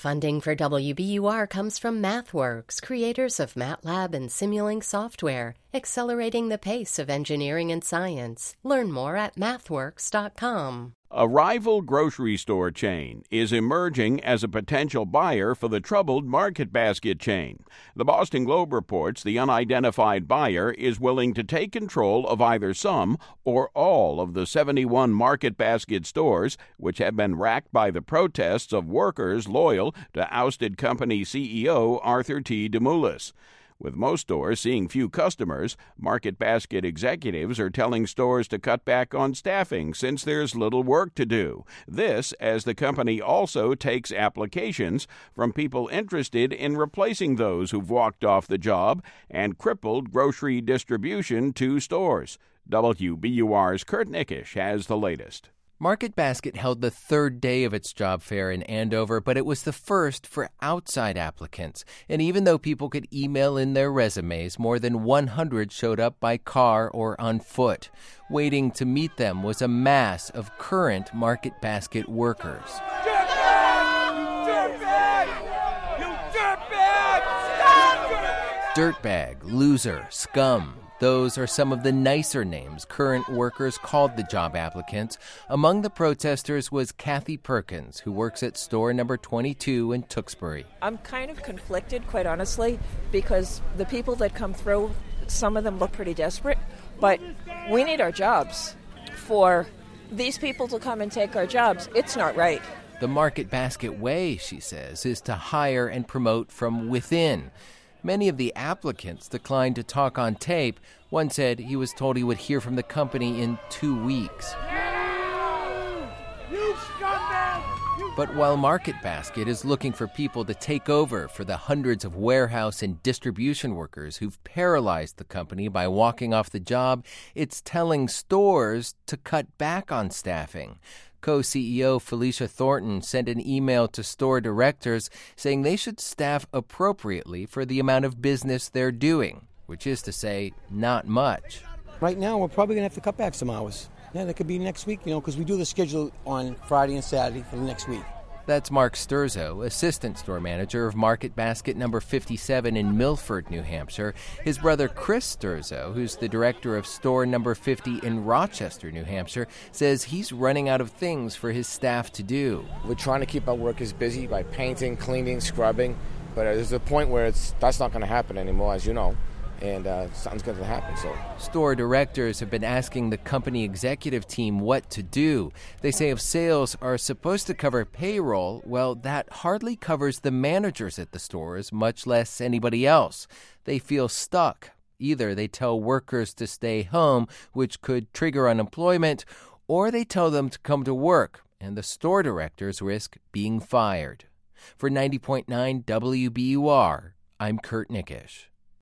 Funding for WBUR comes from MathWorks, creators of MATLAB and Simulink software, accelerating the pace of engineering and science. Learn more at mathworks.com. A rival grocery store chain is emerging as a potential buyer for the troubled Market Basket chain. The Boston Globe reports the unidentified buyer is willing to take control of either some or all of the 71 Market Basket stores, which have been racked by the protests of workers loyal to ousted company CEO Arthur T. Demoulas. With most stores seeing few customers, Market Basket executives are telling stores to cut back on staffing since there's little work to do. This as the company also takes applications from people interested in replacing those who've walked off the job and crippled grocery distribution to stores. WBUR's Kurt Nickish has the latest. Market Basket held the third day of its job fair in Andover, but it was the first for outside applicants. And even though people could email in their resumes, more than 100 showed up by car or on foot. Waiting to meet them was a mass of current Market Basket workers. Dirtbag, loser, scum. Those are some of the nicer names current workers called the job applicants. Among the protesters was Kathy Perkins, who works at store number 22 in Tewksbury. I'm kind of conflicted, quite honestly, because the people that come through, some of them look pretty desperate, but we need our jobs. For these people to come and take our jobs, it's not right. The Market Basket way, she says, is to hire and promote from within. Many of the applicants declined to talk on tape. One said he was told he would hear from the company in 2 weeks. But while Market Basket is looking for people to take over for the hundreds of warehouse and distribution workers who've paralyzed the company by walking off the job, it's telling stores to cut back on staffing. Co-CEO Felicia Thornton sent an email to store directors saying they should staff appropriately for the amount of business they're doing, which is to say, not much. Right now, we're probably going to have to cut back some hours. Yeah, that could be next week, because we do the schedule on Friday and Saturday for the next week. That's Mark Sturzo, assistant store manager of Market Basket number 57 in Milford, New Hampshire. His brother Chris Sturzo, who's the director of store number 50 in Rochester, New Hampshire, says he's running out of things for his staff to do. We're trying to keep our workers busy by painting, cleaning, scrubbing, but there's a point where that's not going to happen anymore, as you know. And something's going to happen. So, store directors have been asking the company executive team what to do. They say if sales are supposed to cover payroll, well, that hardly covers the managers at the stores, much less anybody else. They feel stuck. Either they tell workers to stay home, which could trigger unemployment, or they tell them to come to work, and the store directors risk being fired. For 90.9 WBUR, I'm Kurt Nickish.